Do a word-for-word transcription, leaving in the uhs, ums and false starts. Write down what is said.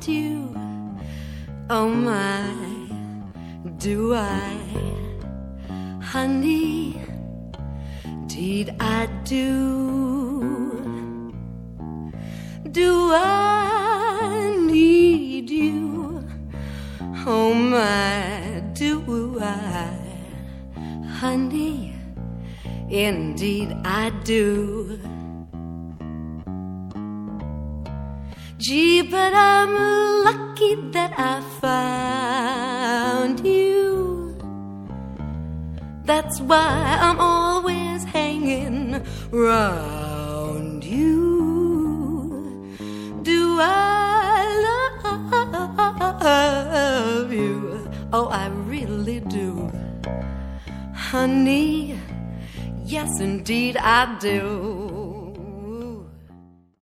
you. Oh my, do I, honey, indeed I do. Do I need you? Oh my, do I, honey, indeed I do. Gee, but I'm lucky that I found you. That's why I'm always hanging round you. Do I love you? Oh, I really do. Honey, yes, indeed I do.